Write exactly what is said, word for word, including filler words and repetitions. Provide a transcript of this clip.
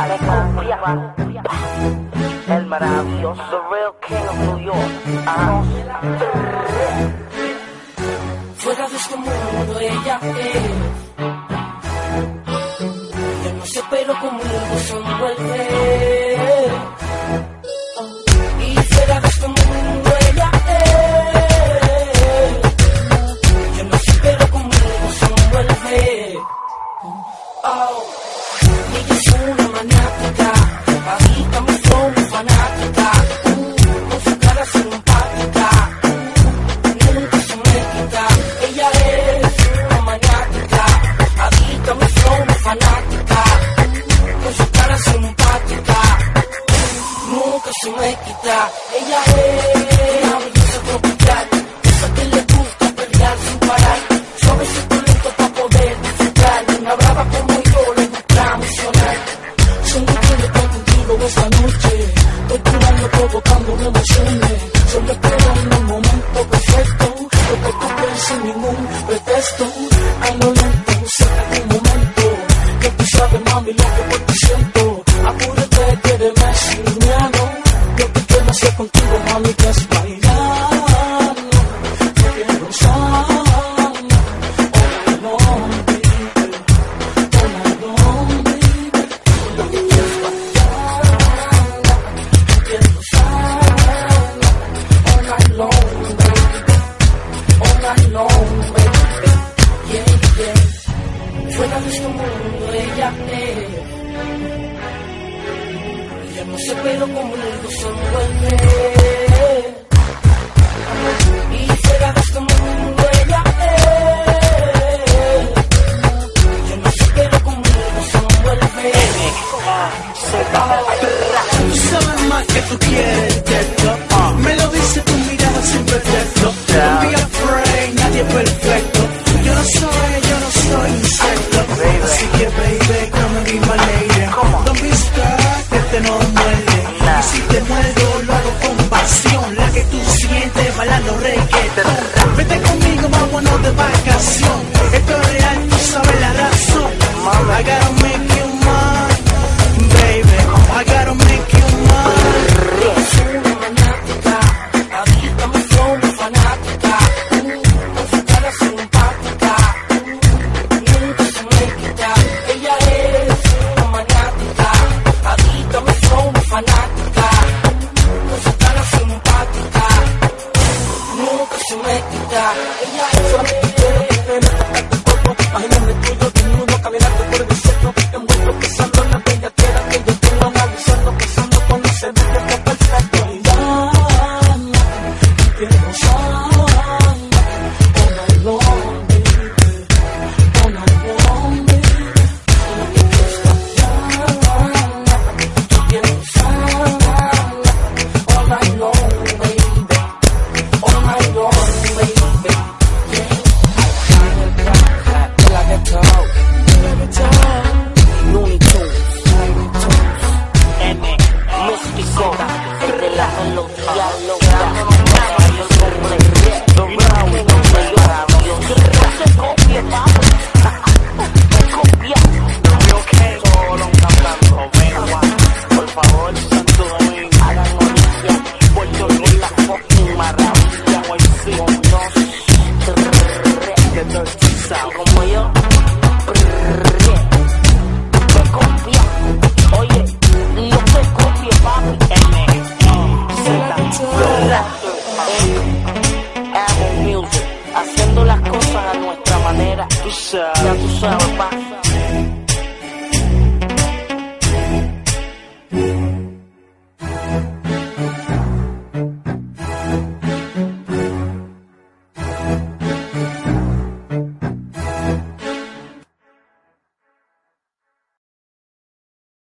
El maravilloso, the real king of New York. Ah. Fuera de este mundo ella es. Yo no sé, pero conmigo se envuelve. Y fuera de este mundo ella es. Yo no sé, pero conmigo se envuelve. Oh. Ella es una maniática, adicta a mi flow, mi fanática. Uh, con su cara simpática, uh, nunca se me quita. Ella es una maniática, adicta a mi flow, mi fanática. Uh, con su cara simpática, uh, nunca se me quita. Ella es una belleza tropical, esa que le gusta pelear sin parar. Suavecito lento para poder disfrutar, y una brava como yo le gusta emocionar. Solo quiero estar contigo esta noche, estoy curando, provocando emociones. Solo esperando un momento perfecto, porque tú ves sin ningún pretexto. A lo lento, cerca de un momento, que tú sabes, mami, lo que por ti siento. Apúrate, quédeme sin miedo, lo que quiero hacer contigo, mami, que es bailar. Yo quiero gozar. Fuera de este mundo ella es. Ella no sé, pero conmigo se envuelve. Y fuera de este mundo ella es. Ella no sé, pero conmigo se envuelve. Tú sabes más que tú quieres, uh, me lo dice tu mirada sin pretexto. Don't be afraid, nadie es perfecto. Yo no soy, yo no soy insecto. Así que baby, come and be my lady. Don't be scared, que te no muerde. Y si te muerdo, lo hago con pasión, la que tú sientes bailando reggaetón. Vete conmigo, vámonos de vacación. Esto es real, tú sabes la razón. I gotta make you mine, baby. I gotta make you mine. Soy una maniática, adicta a mi flow, mi fanática. Uh, con su cara simpática, uh, nunca se me quita. Ella es una maniática, adicta a mi flow, mi fanática. Uh, con su cara simpática, uh, nunca se me quita. Ella es solamente quiere tocarte tu cuerpo, imagínate tuyo desnudo, caminando por el desierto, envuelto pisando la bella tierra que yo tengo analizando, pensando con ese día que perfecto. Y ya, quiero gozar, all night long, baby, all night long, baby. Solo quiero estar, quiero gozar, all night long, baby, all night long, baby. Looney Tunes, M, Místico, el de la melodía loca, el hombre, Don Bravo, el hombre maravilloso, no se copie, papi, me copia, ok, solo cantando, venga, por favor, Santo Domingo, hagan noticia, Puerto Rico, la fucking maravilla, hoy sí, con dos, de Dirty South, como yo. Oye, no te copies, papi. M, Z, Apple Music, haciendo las cosas a nuestra manera. Tú sabes, ya tú sabes, pa.